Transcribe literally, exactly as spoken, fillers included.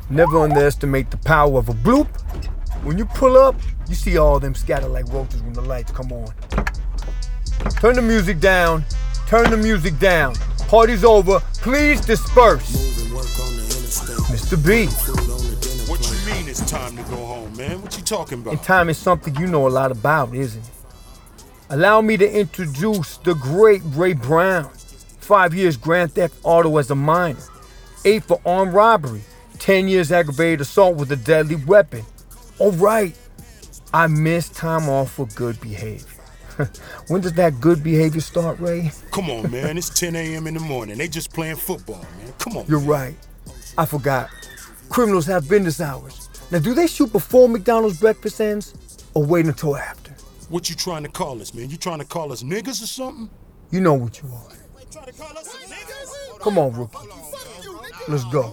Never underestimate the power of a bloop. When you pull up, you see all them scatter like roaches when the lights come on. Turn the music down. Turn the music down. Party's over. Please disperse. Mister B. What you mean it's time to go home, man? What you talking about? And time is something you know a lot about, isn't it? Allow me to introduce the great Ray Brown. Five years Grand Theft Auto as a minor. Eight for armed robbery. Ten years aggravated assault with a deadly weapon. All right, I missed time off for good behavior. When does that good behavior start, Ray? Come on, man. It's ten a.m. in the morning. They just playing football, man. Come on. You're man. right. I forgot. Criminals have business hours. Now, do they shoot before McDonald's breakfast ends or wait until after? What you trying to call us, man? You trying to call us niggas or something? You know what you are. Come on, rookie. Let's go.